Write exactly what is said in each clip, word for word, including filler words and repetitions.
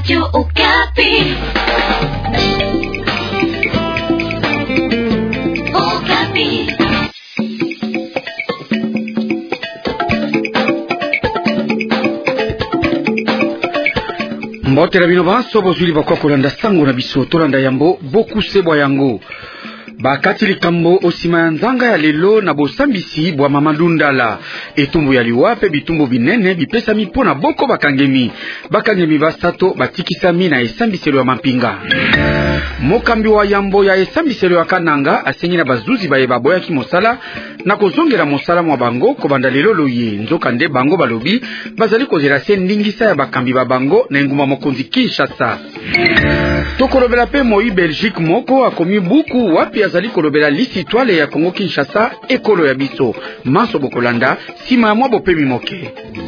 Radio Okapi. Okapi. Mbotela bino banso bozuli bakwa kolanda sango na biso tolanda yambo boku sebwa yango bakati likambo osima ya nzanga ya lelo na bosambisi bwa Mamadou Ndala etumbu ya liwa pe bitumbu binene bipesami pona boko bakangemi bakangemi basato batikisami na esambiselo ya mampinga. Mokambi wa yambo ya esambiselo ya Kananga asengi na bazuzi baye baboya ki mosala na kozongela mosala mwa bango kobanda lelo loye nzoka nde bango balobi bazali kozela se ndingisa ya bakambi ba bango na nguma mokonzi Kinshasa. Tokolobela pe moi Belgique moko akomi buku wapi azali kolobela lisitwale ya Kongo Kinshasa ekolo ya biso maso bokolanda sima ya mwa bopemi moke.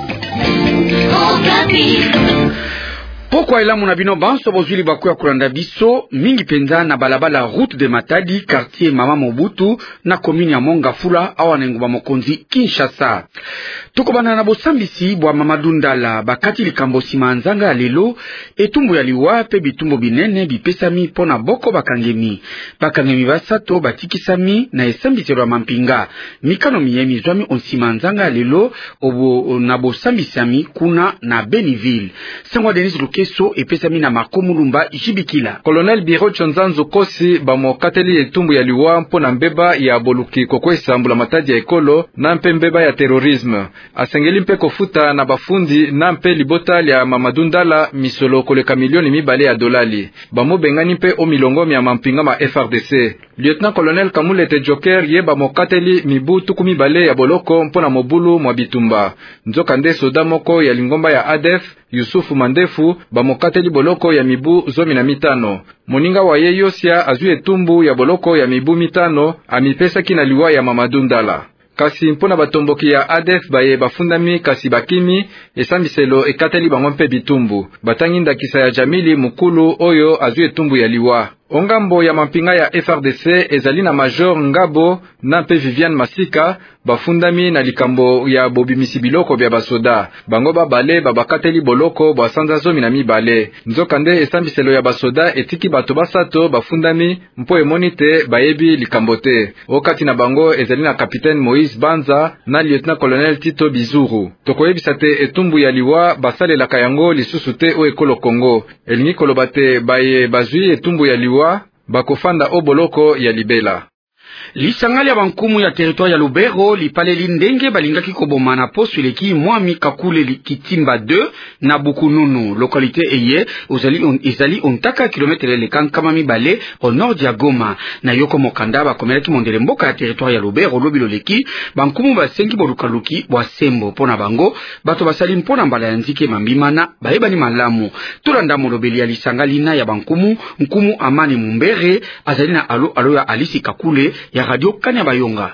Pokwa elamu na bino banso bozuli baku ya kulanda biso mingi penza na balabala route de Matadi quartier Mama Mobutu na commune ya Mongafula awa na nguma mokonzi Kinshasa. Tukobana na bosambisi bwa Mamadou Ndala bakati likambo sima nzanga ya lelo etumbu ya liwa pe bitumbu binene bipesami pona boko bakangemi bakangemi basato batikisami na esambiselo ya mampinga mikano miyemi zwami onsima nzanga ya lelo obo na bosambisami kuna na Beniville. Sengwa Denis Lukeso epesami na Makomulumba Jibikila. Colonel Biro Chonzanzo Kosi bamo kateli etumbu ya liwa mpona mbeba ya boluki kokwesa mbula Matadi ya ekolo na mpe mbeba ya terorisme. Asengeli mpe kofuta na bafundi na mpe libota ya Mamadou Ndala misolo koleka milioni mibale ya dolali. Bamo bengani mpe o milongo ya mampinga ma F R D C. Lieutenant Colonel Kamulete Joker ye bamo kateli mibu tuku mibale ya boloko mpona mobulu mwa bitumba. Nzoka nde soda moko ya lingomba ya A D F Yusufu Mandefu bamo kateli boloko ya mibu zomi na mitano. Moninga wa ye yosia azui etumbu ya boloko ya mibu mitano amipesa kina liwa ya Mamadou Ndala. Kasi mpona batomboki ya A D F baye bafundami kasi bakimi esambiselo ekateli bango mpe bitumbu. Batangi ndakisa ya Jamili Mukulu oyo azui etumbu ya liwa. Ongambo ya mampinga ya F R D C ezali na Major Ngabo na mpe Viviane Masika bafundami na likambo ya bobimisi biloko bya basoda. Bango babale babakateli boloko bwa sanza zomi na mibale. Nzoka nde esambiselo ya basoda etiki bato basato bafundami mpo emonite bayebi likambo te. Okati na bango ezali na Kapitaine Moïse Banza na Lieutenant Colonel Tito Bizuru. Tokoyebisa te etumbu ya liwa basalelaka yango lisusu te o ekolo Kongo. Elingi koloba te baye bazui etumbu ya liwa bakofanda o boloko ya libela. Lisangali ya bankumu ya territoire ya Lubero lipale lindenge balingaki koboma na posu leki mwami kakule Kitimba deux na Bukununu localité eye ozali on, ezali ontaka kilometre le kankama mibale au nord ya Goma na yoko mokanda bakomelaki mondele mboka ya territoire ya Lubero lobilo leki bankumu basengi bolukaluki bwa sembo pona bango bato basali mpona mbala ya nzike mambimana bayebani malamu tolanda molobeli ya lisangali na ya bankumu nkumu Amani Mumbere azali na alo alo ya Alisi Kakule ya Radio Kanyabayonga.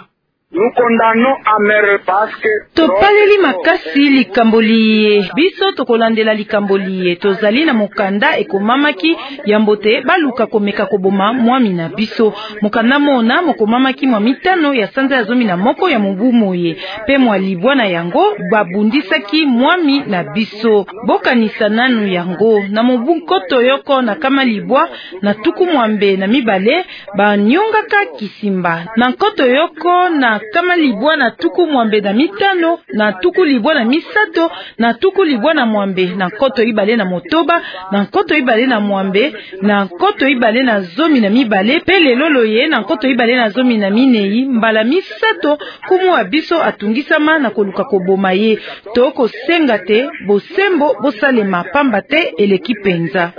Topaleli makasi likamboliye biso tokolandela likamboliye tozali na mokanda ekomamaki yambote baluka komeka koboma mwami na biso mokanda mona mokomamaki mwa mitano ya sanza ya zomi na moko ya mubumoye pe mwa libwana yango babundisaki mwami na biso bokanisa nanu yango na mobu nkoto yoko na kama libwa na tuku mwambe na mibale banyongaka kisimba na nkoto yoko na kama libwa na tuku mwambe na mitano na tuku libwa na misato na tuku libwa na mwambe na nkoto ibale na motoba na nkoto ibale na mwambe na nkoto ibale na zomi na mibale pe lelo loye na nkoto ibale na zomi na minei mbala misato kumu wa biso atungisama na koluka koboma ye toko senga te bosembo bosalema pamba te eleki penza.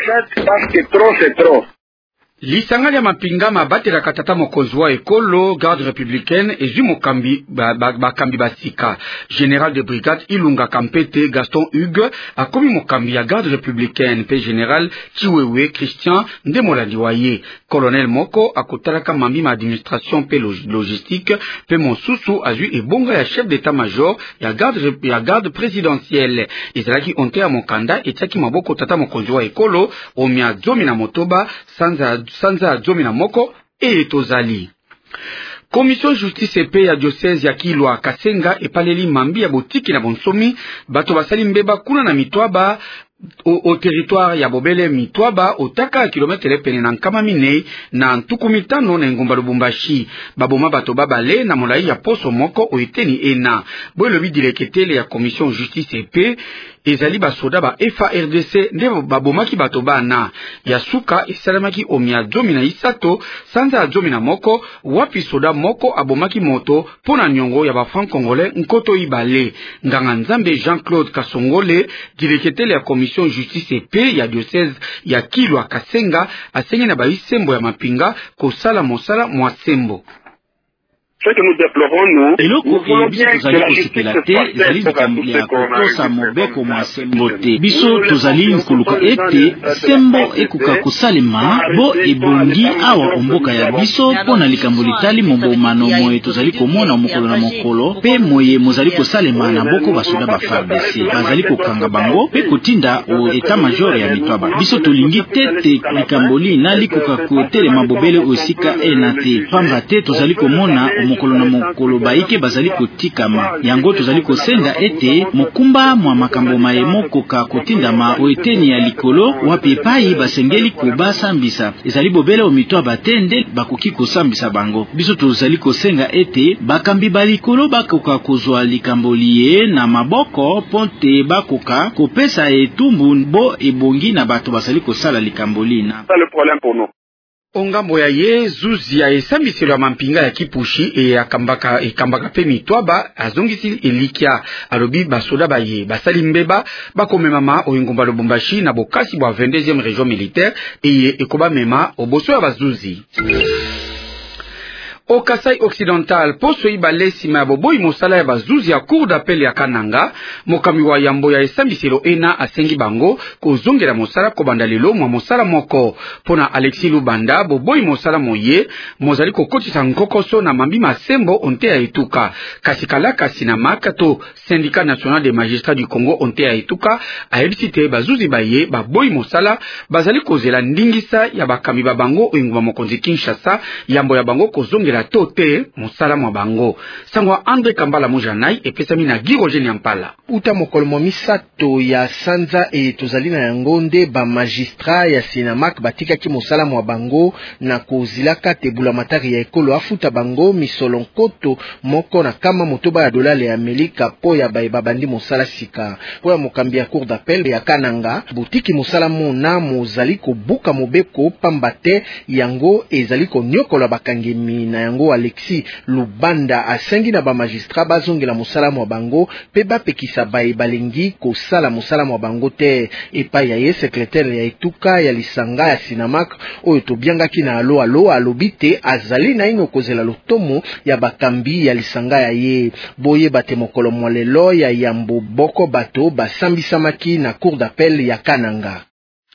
Lisangali ya mapinga mabatela katata mokonzi wa ekolo garde républicaine ezu mokambi bakambi ba, basika général de brigade Ilunga Kampete Gaston Hugues akomi mokambi ya garde républicaine pe général Chiwewe Christian ndemolandi waye colonel moko akotalaka mambi ma administration pe logistique pe mosusu azu ebonga ya chef d'état major ya garde ya garde présidentielle ezalaki onte ya mokanda etiaki maboko tata mokonzi wa ekolo omia zomi na motoba sanza sanza zomi na moko e tozali Commission justice epe ya diocèse ya Kilwa Kasenga epaleli mambi ya botiki na bonsomi bato basali mbeba kuna na mitwaba au, au territoire ya Bobele Mitwaba otaka kilometre pene na nkama mine na ntuku mitano na ngomba Lubumbashi baboma bato babale na molai ya poso moko oiteni ena boye lobi dileketele ya commission justice epe ezali basoda ba F A R D C nde babomaki bato bana ya suka esalamaki omia zomi na isato sanza ya zomi na moko wapi soda moko abomaki moto pona nyongo ya ba franc congolais nkoto ibale nganga nzambe Jean-Claude Kasongole dileketele ya commission justice epe ya diocèse ya Kilwa Kasenga asengi na baisembo ya mapinga kosala mosala mwasembo. eloko e biso tozali kosepela te ezali likambo ya kokosa mobeko mwa sembo te. Biso tozali koluka ete sembo ekoka kosalema bo ebongi awa omboka ya biso mpona likambo litali mobomano moye tozali komona mokolo na mokolo pe moye mozali kosalema na boko basoda ba F A R D C bazali kokanga bango pe kotinda o etat major ya Mitwaba. Biso tolingi tete likambo lina likoka kotelema bobele osika ena te pamba te tozali komona mokolo na mokolo baike bazali kotikama yango tozali kosenga ete mokumba mwa makambo mayemo koka kotindama oeteni ya likolo wapi epai basengeli kobasambisa ezali bobele Mitwaba batende bakoki kosambisa bango. Biso tozali kosenga ete bakambi balikolo bakoka kozwa likambo liye na maboko ponte bakoka kopesa etumbu bo ebongi na bato bazali kosala likambo lina. Ongambo ya ye zuzi ya esambiselo ya mampinga ya Kipushi e akambaka ekambaka pe Mitwaba azongisi elikia alobi basoda ba ye basali mbeba bakomemama oyingomba Lubumbashi na bokasi bwa vingt-deuxième région militaire eye ekoba mema oboso ya bazuzi. Au Kasai occidental, poso ibale sima boboy mosala ya bazuzi ya cour d'appel ya Kananga, mokami wa yambo ya esambiselo ena asengi bango kozongela mosala kobanda lelo mwa mosala moko. Pona Alexis Lubanda, boboy mosala moye, mozali kokotisa nkokoso na mambi masembo onte ya etuka. Kasikala kasina makato, Syndicat national des magistrats du Congo onte ya etuka, aebisite bazuzi baye, baboy mosala, bazali kozela ndingisa ya bakami babango oinguma mokonzi Kinshasa, yambo ya bango kozongela la tote mosala mwa bango. Sangwa Andre Kambala Mojanai epesami na Giroje Nyampala. Uta mokolo mwa misato ya sanza e tozali na yango nde ba magistrat ya Sinamak batika ki mosala mwa bango na kozilaka tebula matari ya ekolo afuta bango misolo nkoto moko na kama motoba ya dolale ya Amerika po ya bae babandi mosala sika. Po ya mokambi ya cour d'appel ya Kananga butiki mosala mona mozali kobuka mobeko pambate yango ezali konyokola bakangemi na yango Alexis Lubanda asengi na ba magistrat bazongela mosala mwa bango pe bapekisa bae balengi kosala mosala mwa bango te epai ya ye secrétaire ya etuka ya lisanga ya Sinamak oyo tobiangaki na alo alo alobite azali na ino kozela lotomo ya bakambi ya lisanga ya ye boye bate mokolo mwa lelo ya yambo boko bato basambisamaki na cour d'appel ya Kananga.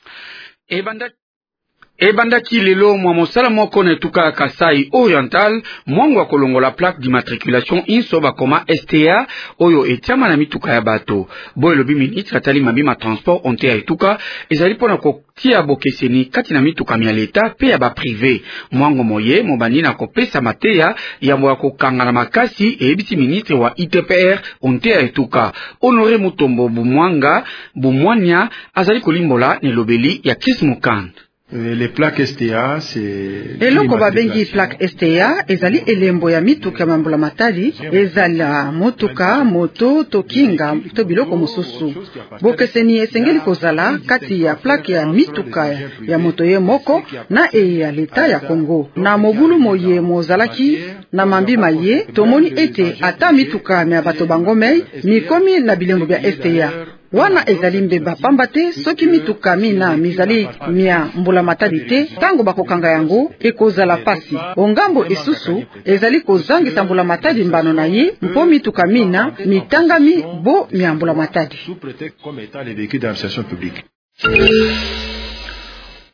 Ebanda Ebandaki lelo mwa mosala moko na etuka Kasai Oriental mwango kolongola plaque d'immatriculation inso bakoma S T A oyo etiama na mituka ya bato. Boye lobi ministre atali mabima transport onte ya etuka ezali pona kotia bokeseni kati na mituka ya leta pe ya ba privé. Mwango moye mobani na kopesa mateya yambo ya kokanga na makasi ebisi ministre wa I T P R onte ya etuka. Honore Mutombo Bumwanga Bumwanya azali kolimbola ne lobeli ya Chris Mukand. Les plaques S T A c'est eloko babengi plaque S T A ezali elembo ya mituka mambula matali ezala motuka moto tokinga to biloko mosusu bokeseni esengeli kozala kati ya plaque ya mituka ya moto ye moko na e ya leta ya Congo na mobulu moye mozalaki na mambi maye tomoni ete ata mituka ya bato bangomei mikomi na bilembo bya S T A wana ezali mbeba pamba te soki mituka mina mizali mia mbula matadi te tango bakokanga yango ekozala pasi ongambo esusu ezali kozangisa mbula matadi mbano na ye mpo mituka mina mitangami bo mia mbula matadi.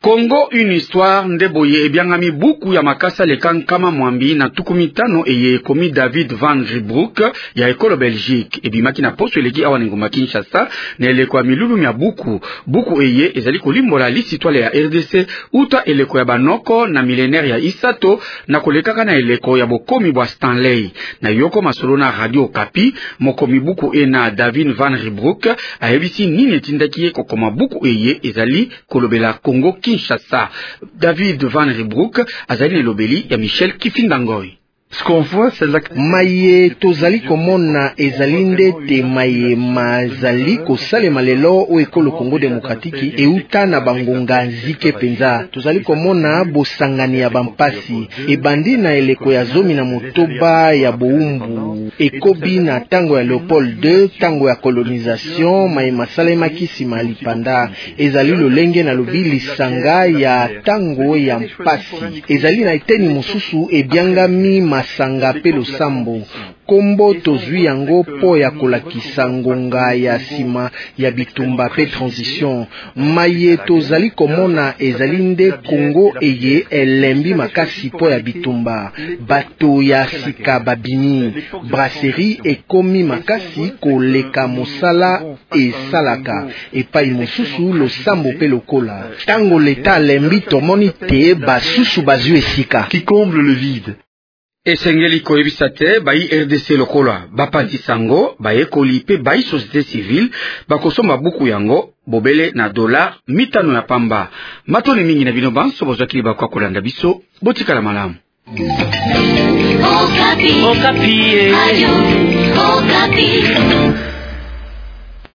Congo une histoire ndeboye ebyangami buku ya makasa lekankama mwambi na tukumi tano eye komi David Van Ribroek ya ekolo Belgique ebimaki na poso eleki awa ngoma Kinshasa na eleko ya milulu ya buku buku eye ezali kolimbola lisitwale ya R D C uta eleko ya banoko na millénaire ya Isato na kolekaka na eleko ya bokomi bwa Stanley na yoko masolo na Radio Okapi mokomi buku ena David Van Ribroek ayebisi nini tindaki kokoma buku eye ezali kolobela Congo Kinshasa. David Van Ribroek azali lobeli ya Michel Kifindangoy. Ce qu'on voit, c'est la... Maye tozali komona ezali ndete maye mazali kosalema lelo o ekolo Congo Demokratiki euta na bangonga nzike penza. Tozali komona bosangani ya bampasi ebandi na eleko ya zomi na motoba ya boumbu ekobi na tango ya Léopold deux tango ya colonisation maye masalema kisima lipanda ezali lolenge na lobi lisanga ya tango ya mpasi ezali na eteni mosusu ebyangami masanga pe losambo kombo tozwi yango po ya kolakisa ngonga ya sima ya bitumba pe transition maye tozali komona ezali nde Congo eye elembi makasi po ya bitumba bato ya sika babini brasserie ekomi makasi koleka mosala esalaka epai mosusu losambo pe lokola tango leta lembi tomoni te basusu bazwi esika qui comble le vide. Esengeli koyebisa te bayi R D C lokola bapati sango bayekoli pe bayi société civile bakosomba buku yango bobele na dollar mitano ya pamba matoni mingi na bino banso bozwakili bakwa kolanda biso botikala malamu. Okapi. Okapi. Ayo. Okapi.